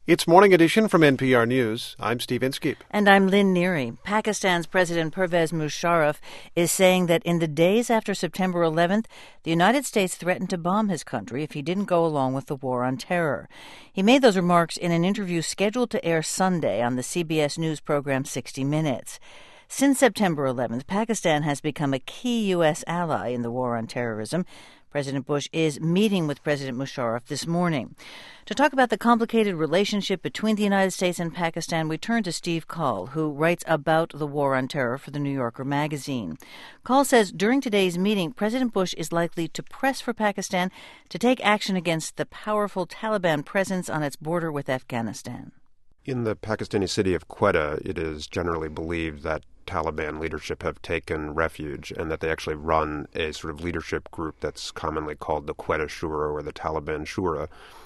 It's Morning Edition from NPR News. I'm Steve Inskeep. And I'm Lynn Neary. Pakistan's President Pervez Musharraf is saying that in the days after September 11th, the United States threatened to bomb his country if he didn't go along with the war on terror. He made those remarks in an interview scheduled to air Sunday on the CBS News program 60 Minutes. Since September 11th, Pakistan has become a key U.S. ally in the war on terrorism. President Bush is meeting with President Musharraf this morning. To talk about the complicated relationship between the United States and Pakistan, we turn to Steve Coll, who writes about the war on terror for the New Yorker magazine. Coll says during today's meeting, President Bush is likely to press for Pakistan to take action against the powerful Taliban presence on its border with Afghanistan. In the Pakistani city of Quetta, it is generally believed that Taliban leadership have taken refuge and that they actually run a sort of leadership group that's commonly called the Quetta Shura or the Taliban Shura.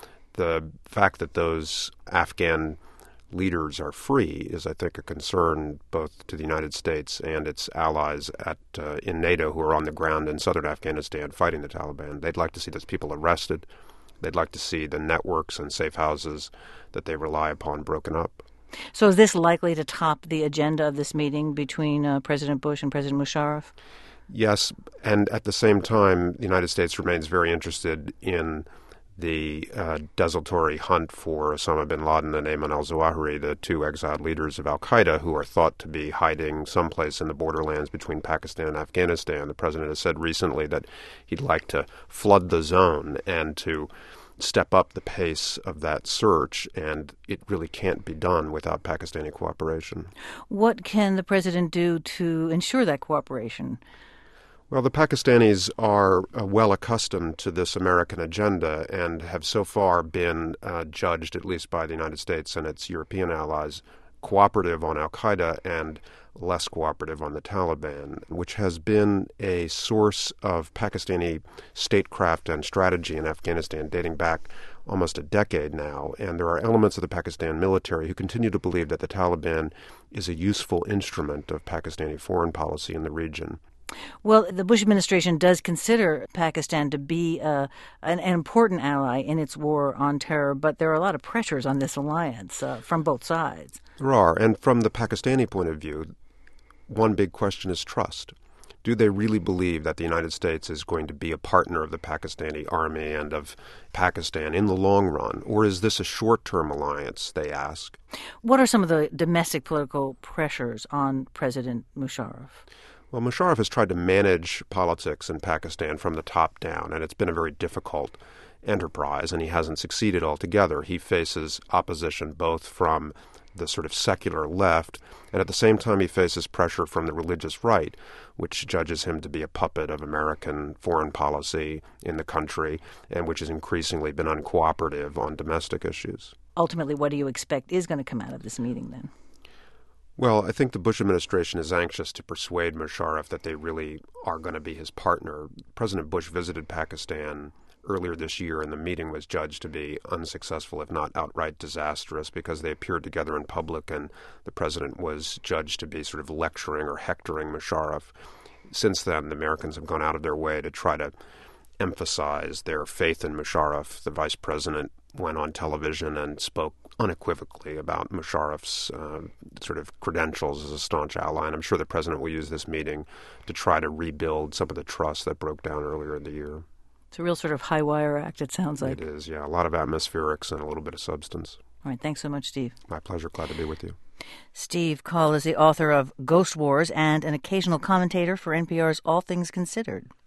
The fact that those Afghan leaders are free is, I think, a concern both to the United States and its allies in NATO who are on the ground in southern Afghanistan fighting the Taliban. They'd like to see those people arrested. They'd like to see the networks and safe houses that they rely upon broken up. So is this likely to top the agenda of this meeting between President Bush and President Musharraf? Yes, and at the same time, the United States remains very interested in the desultory hunt for Osama bin Laden and Ayman al-Zawahiri, the two exiled leaders of al-Qaeda who are thought to be hiding someplace in the borderlands between Pakistan and Afghanistan. The president has said recently that he'd like to flood the zone and to step up the pace of that search, and it really can't be done without Pakistani cooperation. What can the president do to ensure that cooperation? Well, the Pakistanis are well accustomed to this American agenda and have so far been judged, at least by the United States and its European allies, cooperative on al-Qaeda and less cooperative on the Taliban, which has been a source of Pakistani statecraft and strategy in Afghanistan dating back almost a decade now. And there are elements of the Pakistan military who continue to believe that the Taliban is a useful instrument of Pakistani foreign policy in the region. Well, the Bush administration does consider Pakistan to be an important ally in its war on terror, but there are a lot of pressures on this alliance from both sides. There are, and from the Pakistani point of view, one big question is trust. Do they really believe that the United States is going to be a partner of the Pakistani army and of Pakistan in the long run? Or is this a short-term alliance, they ask? What are some of the domestic political pressures on President Musharraf? Well, Musharraf has tried to manage politics in Pakistan from the top down, and it's been a very difficult enterprise, and he hasn't succeeded altogether. He faces opposition both from the sort of secular left, and at the same time he faces pressure from the religious right, which judges him to be a puppet of American foreign policy in the country, and which has increasingly been uncooperative on domestic issues. Ultimately, what do you expect is going to come out of this meeting then? Well, I think the Bush administration is anxious to persuade Musharraf that they really are going to be his partner. President Bush visited Pakistan earlier this year, and the meeting was judged to be unsuccessful, if not outright disastrous, because they appeared together in public, and the president was judged to be sort of lecturing or hectoring Musharraf. Since then, the Americans have gone out of their way to try to emphasize their faith in Musharraf. The vice president went on television and spoke unequivocally about Musharraf's sort of credentials as a staunch ally, and I'm sure the president will use this meeting to try to rebuild some of the trust that broke down earlier in the year. It's a real sort of high-wire act, it sounds like. It is, yeah. A lot of atmospherics and a little bit of substance. All right, thanks so much, Steve. My pleasure. Glad to be with you. Steve Coll is the author of Ghost Wars and an occasional commentator for NPR's All Things Considered.